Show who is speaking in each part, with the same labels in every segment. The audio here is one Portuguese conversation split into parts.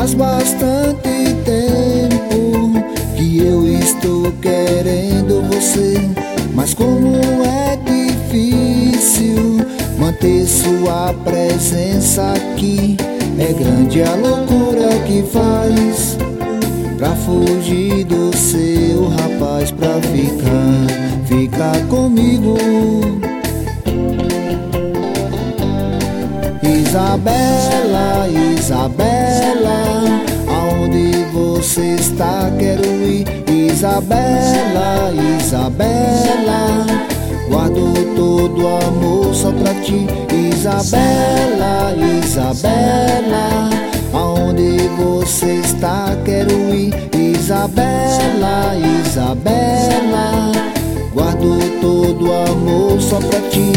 Speaker 1: Faz bastante tempo que eu estou querendo você, mas como é difícil manter sua presença aqui. É grande a loucura que faz pra fugir do seu rapaz, pra ficar comigo. Isabela, Isabela, aonde você está? Quero ir. Isabela, Isabela, guardo todo amor só pra ti. Isabela, Isabela, aonde você está? Quero ir. Isabela, Isabela, guardo todo amor só pra ti.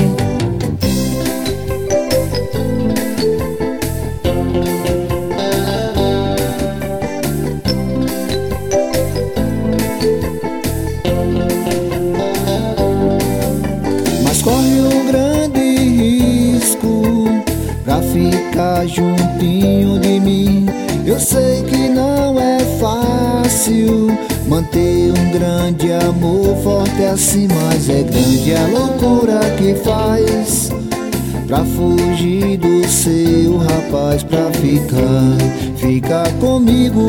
Speaker 1: Corre um grande risco pra ficar juntinho de mim. Eu sei que não é fácil manter um grande amor forte assim, mas é grande a loucura que faz pra fugir do seu rapaz, pra ficar comigo.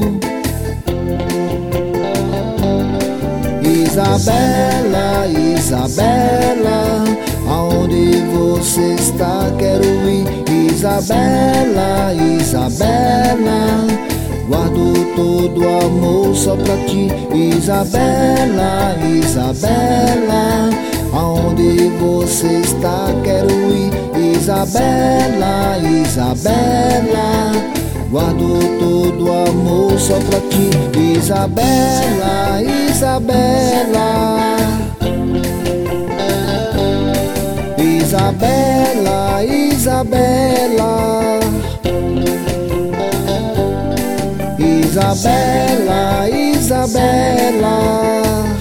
Speaker 1: Isabela, Isabela, aonde você está? Quero ir. Isabela, Isabela, guardo todo amor só pra ti. Isabela, Isabela, aonde você está? Quero ir. Isabela, Isabela, guardo todo amor só pra ti. Isabela, Isabela, Isabela, Isabela, Isabela, Isabela.